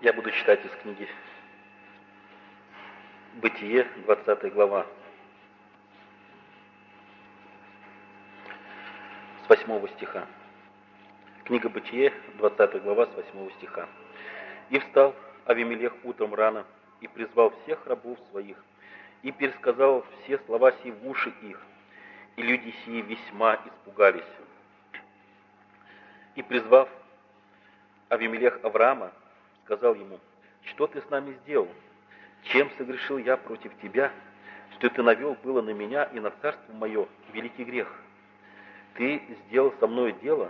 Я буду читать из книги Бытие, 20 глава, с 8 стиха. Книга Бытие, 20 глава, с 8 стиха. «И встал Авимелех утром рано, и призвал всех рабов своих, и пересказал все слова сии в уши их, и люди сии весьма испугались. И призвав Авимелех Авраама, сказал ему: что ты с нами сделал? Чем согрешил я против тебя, что ты навел было на меня и на царство мое великий грех? Ты сделал со мною дело,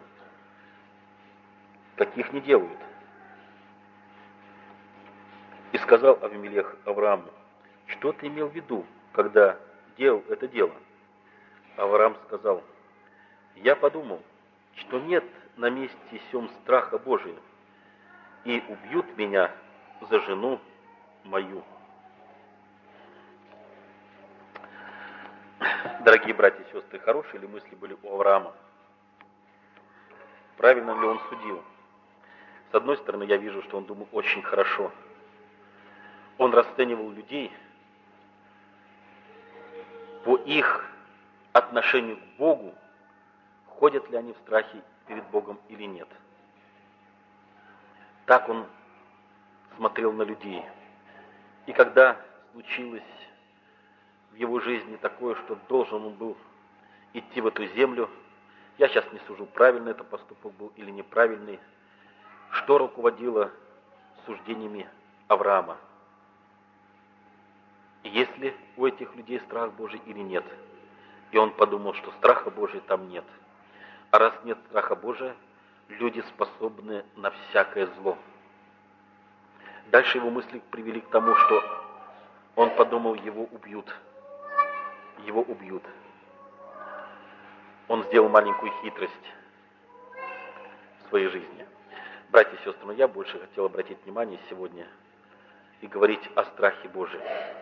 каких не делают. И сказал Авимелех Аврааму: что ты имел в виду, когда делал это дело? Авраам сказал: я подумал, что нет на месте сем страха Божия, и убьют меня за жену мою. Дорогие братья и сестры, хорошие ли мысли были у Авраама? Правильно ли он судил? С одной стороны, я вижу, что он думал очень хорошо. Он расценивал людей по их отношению к Богу, ходят ли они в страхе перед Богом или нет. Так он смотрел на людей. И когда случилось в его жизни такое, что должен он был идти в эту землю, я сейчас не сужу, правильный это поступок был или неправильный, что руководило суждениями Авраама. Есть ли у этих людей страх Божий или нет? И он подумал, что страха Божия там нет. А раз нет страха Божия, люди способны на всякое зло. Дальше его мысли привели к тому, что он подумал, его убьют. Его убьют. Он сделал маленькую хитрость в своей жизни. Братья и сестры, но я больше хотел обратить внимание сегодня и говорить о страхе Божьем.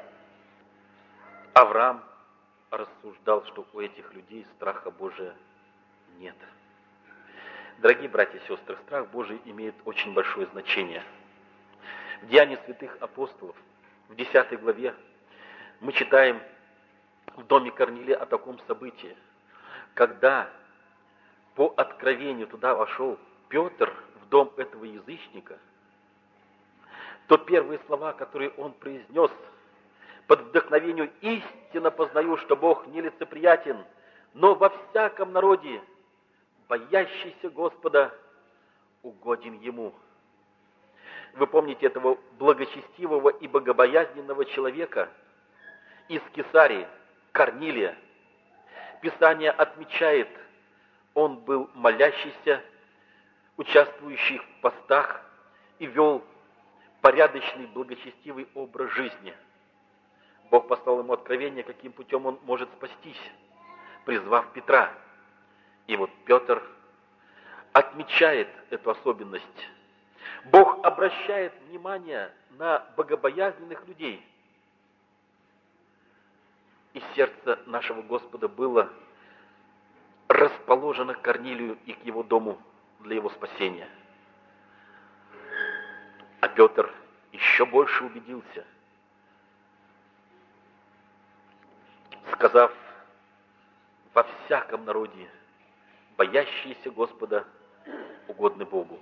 Авраам рассуждал, что у этих людей страха Божия нет. Дорогие братья и сестры, страх Божий имеет очень большое значение. В Деяниях святых апостолов, в 10 главе, мы читаем в доме Корнилия о таком событии, когда по откровению туда вошел Петр в дом этого язычника, то первые слова, которые он произнес под вдохновением: «Истинно познаю, что Бог нелицеприятен, но во всяком народе, боящийся Господа, угоден Ему». Вы помните этого благочестивого и богобоязненного человека из Кесарии, Корнилия? Писание отмечает, он был молящийся, участвующий в постах и вел порядочный, благочестивый образ жизни. Бог послал ему откровение, каким путем он может спастись, призвав Петра. И вот Петр отмечает эту особенность. Бог обращает внимание на богобоязненных людей. И сердце нашего Господа было расположено к Корнилию и к его дому для его спасения. А Петр еще больше убедился, сказав: во всяком народе, боящиеся Господа, угодны Богу.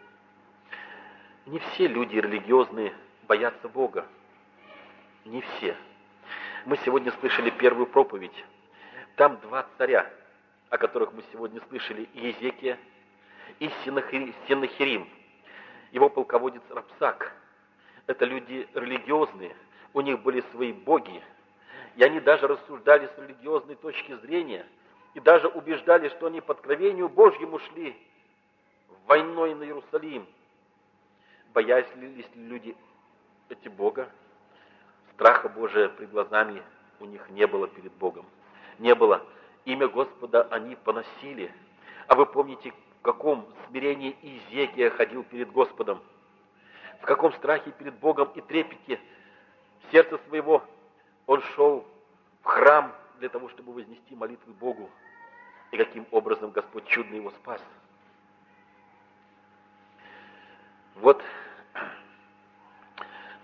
Не все люди религиозные боятся Бога. Не все. Мы сегодня слышали первую проповедь. Там два царя, о которых мы сегодня слышали: Иезекия и Сеннахерим. Его полководец Рапсак. Это люди религиозные. У них были свои боги. И они даже рассуждали с религиозной точки зрения. И даже убеждали, что они по откровению Божьему шли войной на Иерусалим. Боялись ли люди эти Бога? Страха Божия пред глазами у них не было перед Богом. Не было. Имя Господа они поносили. А вы помните, в каком смирении Иезекия ходил перед Господом? В каком страхе перед Богом и трепете сердца своего он шел в храм для того, чтобы вознести молитвы Богу. И каким образом Господь чудно его спас. Вот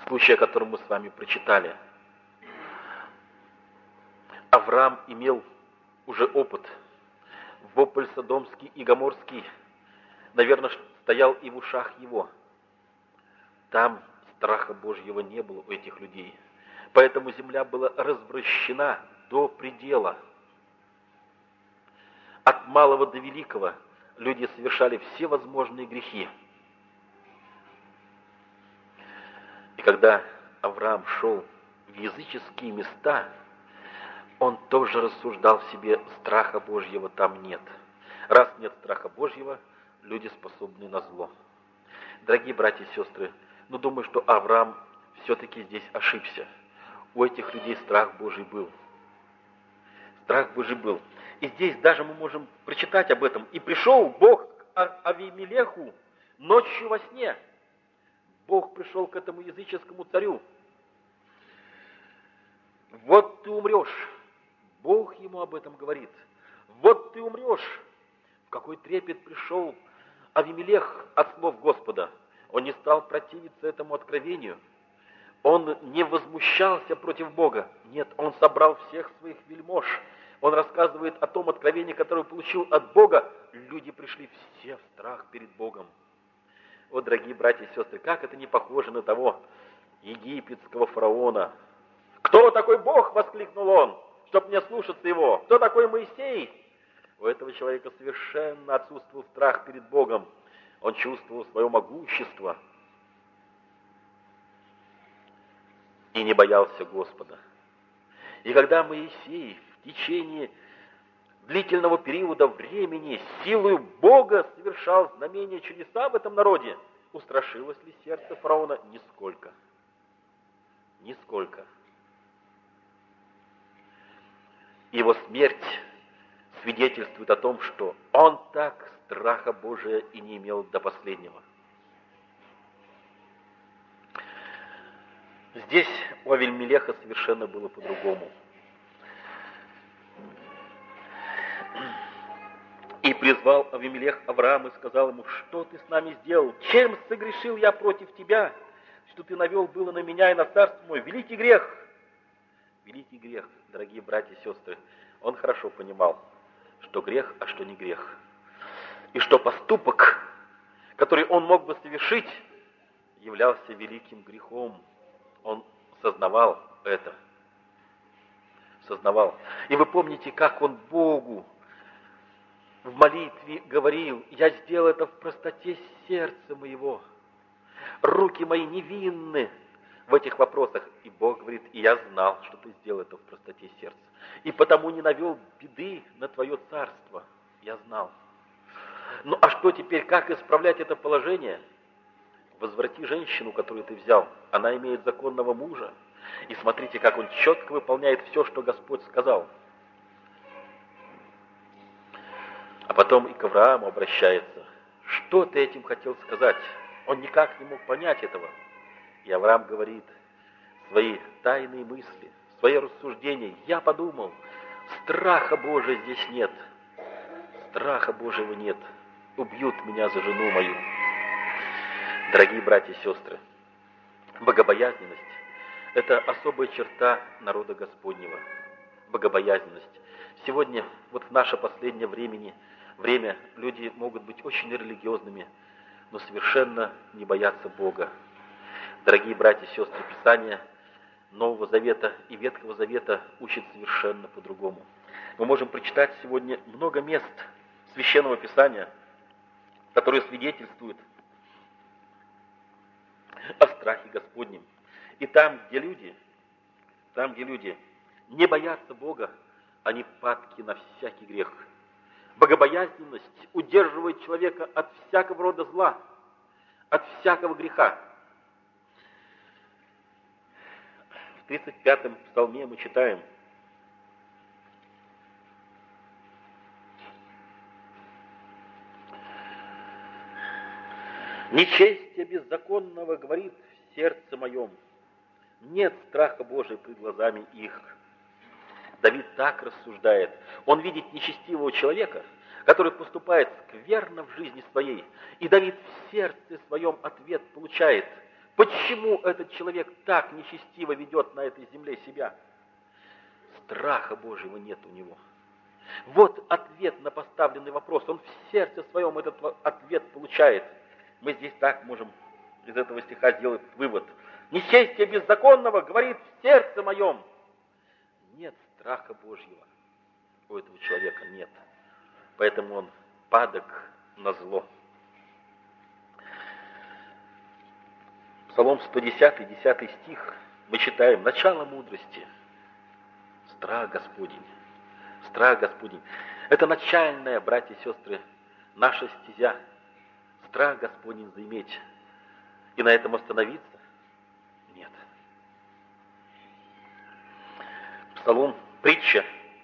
случай, о котором мы с вами прочитали. Авраам имел уже опыт. Вопль содомский и гоморский, наверное, стоял и в ушах его. Там страха Божьего не было у этих людей. Поэтому земля была развращена до предела. От малого до великого люди совершали все возможные грехи. И когда Авраам шел в языческие места, он тоже рассуждал в себе: страха Божьего там нет. Раз нет страха Божьего, люди способны на зло. Дорогие братья и сестры, думаю, что Авраам все-таки здесь ошибся. У этих людей страх Божий был. Страх Божий был. И здесь даже мы можем прочитать об этом. «И пришел Бог к Авимелеху ночью во сне». Бог пришел к этому языческому царю. «Вот ты умрешь». Бог ему об этом говорит. «Вот ты умрешь». В какой трепет пришел Авимелех от слов Господа. Он не стал противиться этому откровению. Он не возмущался против Бога. Нет, он собрал всех своих вельмож. Он рассказывает о том откровении, которое получил от Бога. Люди пришли все в страх перед Богом. О, дорогие братья и сестры, как это не похоже на того египетского фараона. «Кто такой Бог?» — воскликнул он, чтобы не слушаться его. «Кто такой Моисей?» У этого человека совершенно отсутствовал страх перед Богом. Он чувствовал свое могущество и не боялся Господа. И когда Моисей в течение длительного периода времени силою Бога совершал знамения, чудеса в этом народе, устрашилось ли сердце фараона? Нисколько. Нисколько. Его смерть свидетельствует о том, что он так страха Божия и не имел до последнего. Здесь у Авимелеха совершенно было по-другому. «И призвал Авимелех Авраама и сказал ему: что ты с нами сделал? Чем согрешил я против тебя, что ты навел было на меня и на царство мое великий грех?» Великий грех, дорогие братья и сестры. Он хорошо понимал, что грех, а что не грех. И что поступок, который он мог бы совершить, являлся великим грехом. Он сознавал это. Сознавал. И вы помните, как он Богу в молитве говорил: «Я сделал это в простоте сердца моего. Руки мои невинны в этих вопросах». И Бог говорит: «И я знал, что ты сделал это в простоте сердца. И потому не навел беды на твое царство». Я знал. Ну а что теперь, как исправлять это положение? Возврати женщину, которую ты взял. Она имеет законного мужа. И смотрите, как он четко выполняет все, что Господь сказал. А потом и к Аврааму обращается. Что ты этим хотел сказать? Он никак не мог понять этого. И Авраам говорит свои тайные мысли, свои рассуждения. Я подумал, страха Божия здесь нет. Страха Божьего нет. Убьют меня за жену мою. Дорогие братья и сестры, богобоязненность – это особая черта народа Господнего. Богобоязненность. Сегодня, вот в наше последнее время люди могут быть очень религиозными, но совершенно не боятся Бога. Дорогие братья и сестры, Писание Нового Завета и Ветхого Завета учат совершенно по-другому. Мы можем прочитать сегодня много мест Священного Писания, которые свидетельствуют о страхе Господнем. И там, где люди не боятся Бога, они падки на всякий грех. Богобоязненность удерживает человека от всякого рода зла, от всякого греха. В 35-м псалме мы читаем: «Нечестие беззаконного говорит в сердце моем, нет страха Божия пред глазами их». Давид так рассуждает. Он видит нечестивого человека, который поступает скверно в жизни своей. И Давид в сердце своем ответ получает: Почему этот человек так нечестиво ведет на этой земле себя? Страха Божьего нет у него. Вот ответ на поставленный вопрос. Он в сердце своем этот ответ получает. Мы здесь так можем из этого стиха сделать вывод. Нечестие беззаконного говорит в сердце моем. Нет страха Божьего. У этого человека нет. Поэтому он падок на зло. Псалом 110, 10 стих, мы читаем: начало мудрости — страх Господень. Страх Господень. Это начальная, братья и сестры, наша стезя. Страх Господень заиметь. И на этом остановиться? Нет. Псалом, притчи.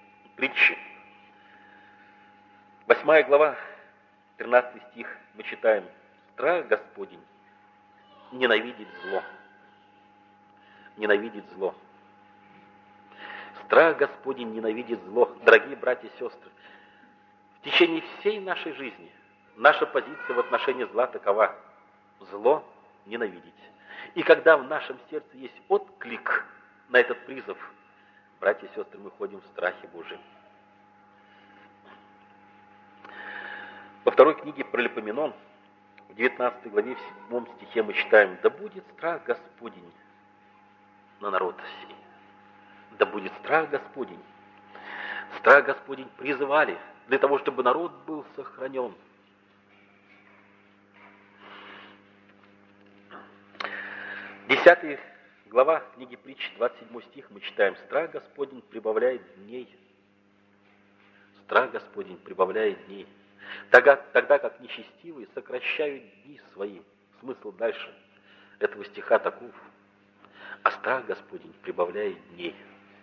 8 глава, 13 стих, мы читаем: страх Господень ненавидит зло. Ненавидит зло. Страх Господень ненавидит зло. Дорогие братья и сестры, в течение всей нашей жизни наша позиция в отношении зла такова: зло ненавидеть. И когда в нашем сердце есть отклик на этот призыв, братья и сестры, мы ходим в страхе Божьем. Во второй книге Паралипоменон, в 19 главе, в 7 стихе мы читаем: да будет страх Господень на народ сей. Да будет страх Господень. Страх Господень призывали для того, чтобы народ был сохранен. 10 глава книги Притч, 27 стих, мы читаем: страх Господень прибавляет дней. Страх Господень прибавляет дней. Тогда как нечестивые сокращают дни свои. Смысл дальше этого стиха таков: а страх Господень прибавляет дней.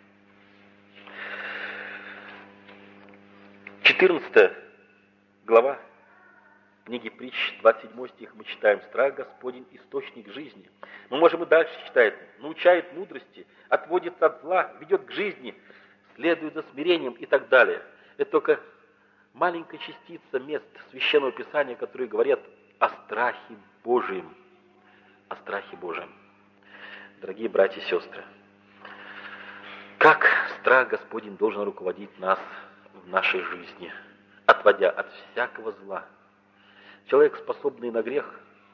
14 глава книги Притч, 27 стих, мы читаем: страх Господень — источник жизни. Мы можем и дальше читать: научает мудрости, отводит от зла, ведет к жизни, следует за смирением и так далее. Это только маленькая частица мест Священного Писания, которые говорят о страхе Божьем. О страхе Божьем. Дорогие братья и сестры, как страх Господень должен руководить нас в нашей жизни, отводя от всякого зла. Человек, способный на грех,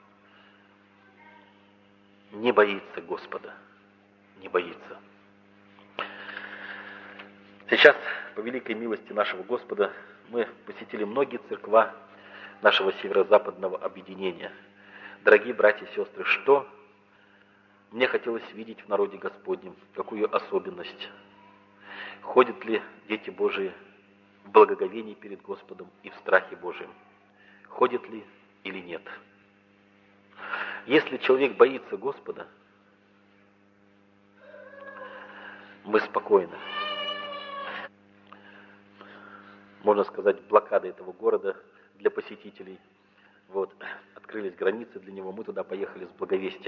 не боится Господа. Не боится. Сейчас, по великой милости нашего Господа, мы посетили многие церква нашего северо-западного объединения. Дорогие братья и сестры, что мне хотелось видеть в народе Господнем? Какую особенность? Ходят ли дети Божии в благоговении перед Господом и в страхе Божьем? Ходят ли или нет? Если человек боится Господа, мы спокойны. Можно сказать, блокада этого города для посетителей. Вот, открылись границы для него, мы туда поехали с благовестием.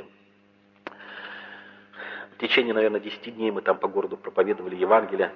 В течение, наверное, 10 дней мы там по городу проповедовали Евангелие.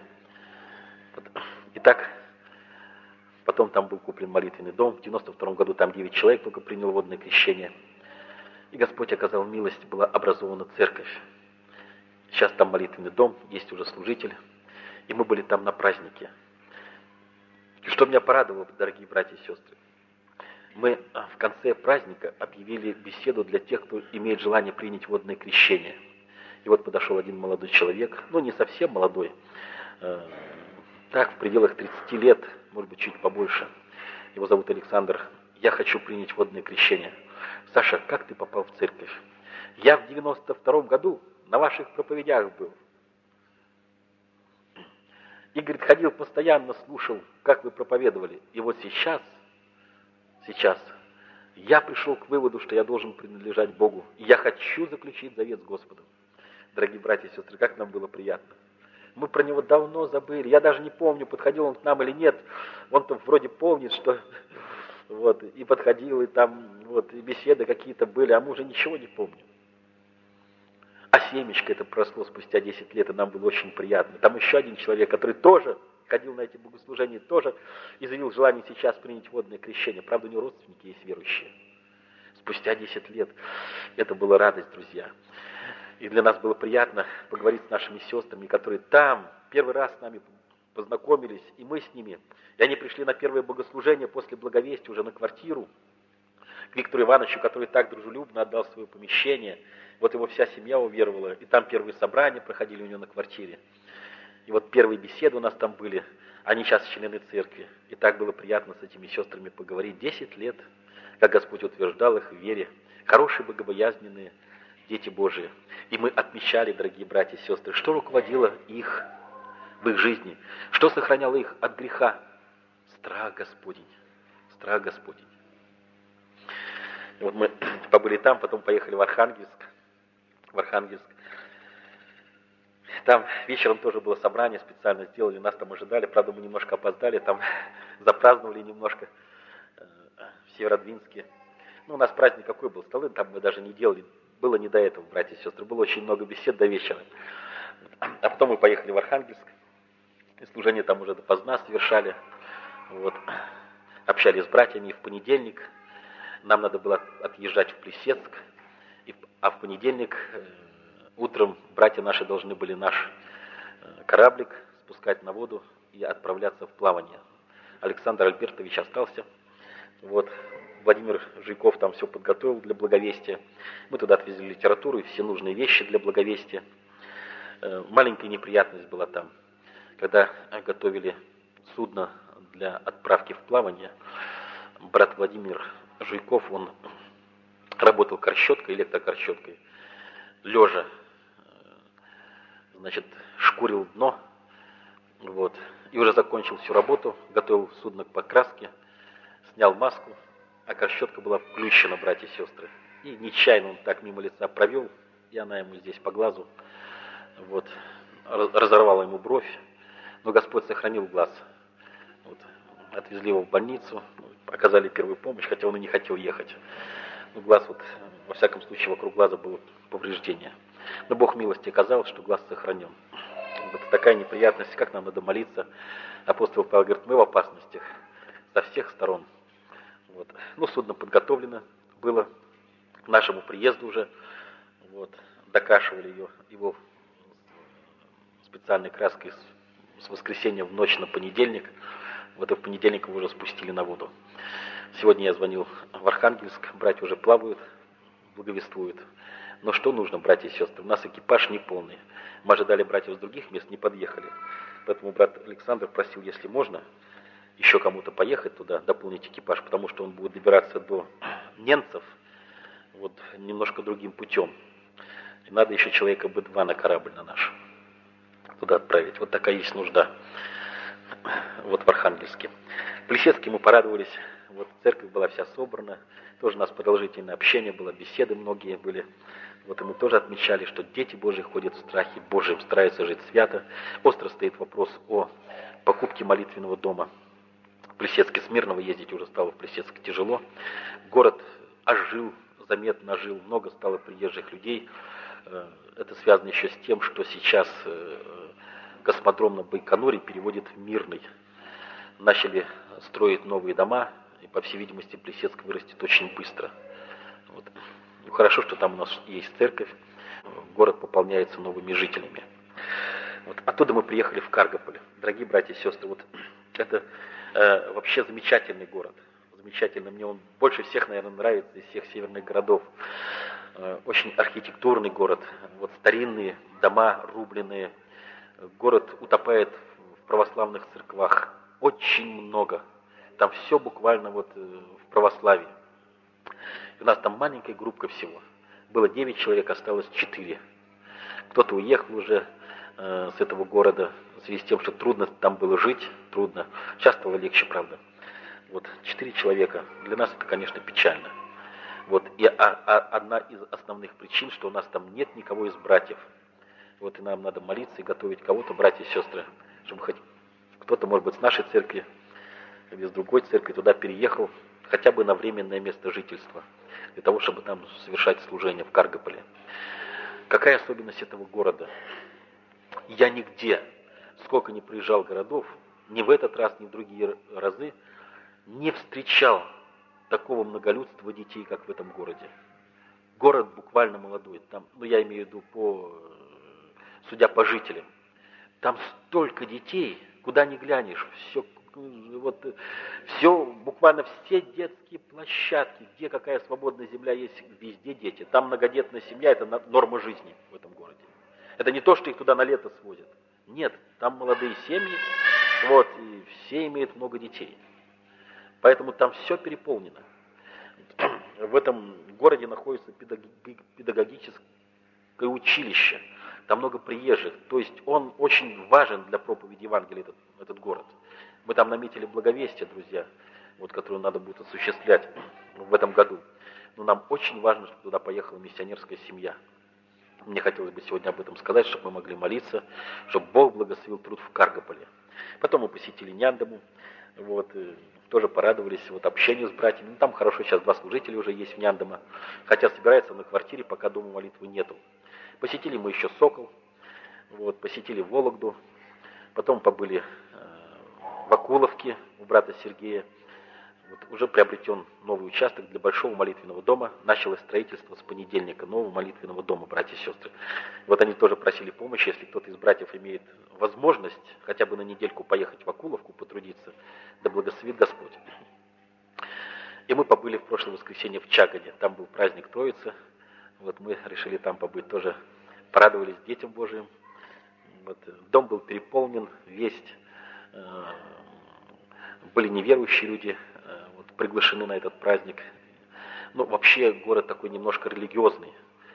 Итак, потом там был куплен молитвенный дом. В 92 году там 9 человек только приняло водное крещение. И Господь оказал милость, была образована церковь. Сейчас там молитвенный дом, есть уже служитель. И мы были там на празднике. Что меня порадовало, дорогие братья и сестры, мы в конце праздника объявили беседу для тех, кто имеет желание принять водное крещение. И вот подошел один молодой человек, не совсем молодой, так, в пределах 30 лет, может быть, чуть побольше. Его зовут Александр. Я хочу принять водное крещение. Саша, как ты попал в церковь? Я в 92 году на ваших проповедях был. И, говорит, ходил постоянно, слушал, как вы проповедовали. И вот сейчас я пришел к выводу, что я должен принадлежать Богу. И я хочу заключить завет с Господом. Дорогие братья и сестры, как нам было приятно. Мы про него давно забыли. Я даже не помню, подходил он к нам или нет. Он-то вроде помнит, что вот, и подходил, и там вот, и беседы какие-то были, а мы уже ничего не помним. А семечко это прошло спустя 10 лет, и нам было очень приятно. Там еще один человек, который тоже ходил на эти богослужения, тоже изъявил желание сейчас принять водное крещение. Правда, у него родственники есть верующие. спустя 10 лет. Это была радость, друзья. И для нас было приятно поговорить с нашими сестрами, которые там первый раз с нами познакомились, и мы с ними. И они пришли на первое богослужение после благовестия уже на квартиру к Виктору Ивановичу, который так дружелюбно отдал свое помещение. Вот его вся семья уверовала, и там первые собрания проходили у него на квартире. И вот первые беседы у нас там были. Они сейчас члены церкви. И так было приятно с этими сестрами поговорить. 10 лет, как Господь утверждал их в вере. Хорошие, богобоязненные дети Божии. И мы отмечали, дорогие братья и сестры, что руководило их в их жизни, что сохраняло их от греха. Страх Господень. Страх Господень. И вот мы побыли там, потом поехали в Архангельск. Там вечером тоже было собрание, специально сделали, нас там ожидали. Правда, мы немножко опоздали, там запраздновали немножко в Северодвинске. Ну, у нас праздник какой был, столы там мы даже не делали. Было не до этого, братья и сестры. Было очень много бесед до вечера. А потом мы поехали в Архангельск. И служение там уже допоздна совершали. Вот. Общались с братьями. И в понедельник нам надо было отъезжать в Плесецк. А в понедельник утром братья наши должны были наш кораблик спускать на воду и отправляться в плавание. Александр Альбертович остался. Вот. Владимир Жуйков там все подготовил для благовестия. Мы туда отвезли литературу и все нужные вещи для благовестия. Маленькая неприятность была там. Когда готовили судно для отправки в плавание, брат Владимир Жуйков, он работал корщеткой, электрокорщеткой, лежа, значит, шкурил дно, вот, и уже закончил всю работу, готовил судно к покраске, снял маску, а корщетка была включена, братья и сестры. И нечаянно он так мимо лица провел, и она ему здесь по глазу, вот, разорвала ему бровь, но Господь сохранил глаз. Вот, отвезли его в больницу, оказали первую помощь, хотя он и не хотел ехать. Но глаз, вот, во всяком случае, вокруг глаза было повреждение. Но Бог милости оказал, что глаз сохранен. Вот такая неприятность, как нам надо молиться. Апостол Павел говорит, мы в опасностях со всех сторон. Вот. Ну, судно подготовлено было к нашему приезду уже. Вот. Докашивали его специальной краской с воскресенья в ночь на понедельник. Вот и в понедельник его уже спустили на воду. Сегодня я звонил в Архангельск, братья уже плавают, благовествуют. Но что нужно, братья и сестры? У нас экипаж не полный. Мы ожидали братьев с других мест, не подъехали. Поэтому брат Александр просил, если можно, еще кому-то поехать туда, дополнить экипаж, потому что он будет добираться до Ненцев вот немножко другим путем. И надо еще человека бы 2 на корабль на наш туда отправить. Вот такая есть нужда. Вот в Архангельске. В Плесецке мы порадовались. Вот церковь была вся собрана. Тоже у нас продолжительное общение было, беседы многие были. Вот и мы тоже отмечали, что дети Божьи ходят в страхе Божьем, стараются жить свято. Остро стоит вопрос о покупке молитвенного дома. В Плесецке Смирново ездить уже стало в Плесецк тяжело. Город ожил, заметно ожил, много стало приезжих людей. Это связано еще с тем, что сейчас космодром на Байконуре переводит в Мирный. Начали строить новые дома, и, по всей видимости, Плесецк вырастет очень быстро. Вот. Ну, хорошо, что там у нас есть церковь, город пополняется новыми жителями. Вот. Оттуда мы приехали в Каргополь. Дорогие братья и сестры, вот это вообще замечательный город. Замечательный. Мне он больше всех, наверное, нравится из всех северных городов. Очень архитектурный город. Вот старинные дома рубленые. Город утопает в православных церквах. Очень много. Там все буквально вот в православии. И у нас там маленькая группка всего. Было 9 человек, осталось 4. Кто-то уехал уже с этого города в связи с тем, что трудно там было жить. Трудно. Сейчас стало легче, правда. Вот 4 человека. Для нас это, конечно, печально. Вот. И одна из основных причин, что у нас там нет никого из братьев. Вот и нам надо молиться и готовить кого-то, братья и сестры, чтобы хоть кто-то, может быть, с нашей церкви или с другой церкви туда переехал, хотя бы на временное место жительства, для того, чтобы там совершать служение в Каргополе. Какая особенность этого города? Я нигде, сколько ни проезжал городов, ни в этот раз, ни в другие разы, не встречал такого многолюдства детей, как в этом городе. Город буквально молодой. Там, я имею в виду, судя по жителям, там столько детей, куда ни глянешь, все, буквально все детские площадки, где какая свободная земля есть, везде дети. Там многодетная семья, это норма жизни в этом городе. Это не то, что их туда на лето свозят. Нет, там молодые семьи, и все имеют много детей. Поэтому там все переполнено. В этом городе находится педагогическое училище. Там много приезжих. То есть он очень важен для проповеди Евангелия, этот город. Мы там наметили благовестие, друзья, которое надо будет осуществлять в этом году. Но нам очень важно, чтобы туда поехала миссионерская семья. Мне хотелось бы сегодня об этом сказать, чтобы мы могли молиться, чтобы Бог благословил труд в Каргополе. Потом мы посетили Няндому, тоже порадовались общению с братьями. Там хорошо, сейчас 2 служителя уже есть в Няндома, хотя собирается на квартире, пока дома молитвы нету. Посетили мы еще Сокол, посетили Вологду, потом побыли в Акуловке у брата Сергея. Уже приобретен новый участок для большого молитвенного дома. Началось строительство с понедельника нового молитвенного дома, братья и сестры. Они тоже просили помощи, если кто-то из братьев имеет возможность хотя бы на недельку поехать в Акуловку, потрудиться, да благословит Господь. И мы побыли в прошлое воскресенье в Чагоне. Там был праздник Троицы. Мы решили там побыть тоже, порадовались детям Божиим. Дом был переполнен, весть. Были неверующие люди, приглашены на этот праздник. Вообще город такой немножко религиозный.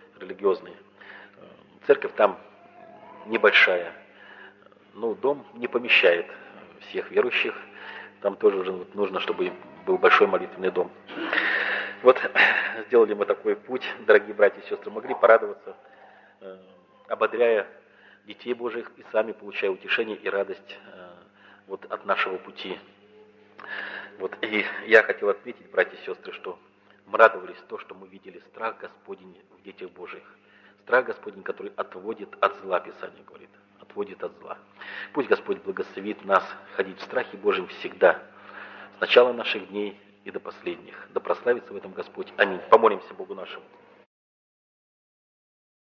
Церковь там небольшая, но дом не помещает всех верующих. Там тоже уже нужно, чтобы был большой молитвенный дом. Сделали мы такой путь, дорогие братья и сестры, могли порадоваться, ободряя детей Божьих и сами получая утешение и радость от нашего пути. И я хотел отметить, братья и сестры, что мы радовались то, что мы видели страх Господень в детях Божьих. Страх Господень, который отводит от зла, Писание говорит, отводит от зла. Пусть Господь благословит нас ходить в страхе Божьем всегда, с начала наших дней и до последних. Да прославится в этом Господь. Аминь. Помолимся Богу нашему.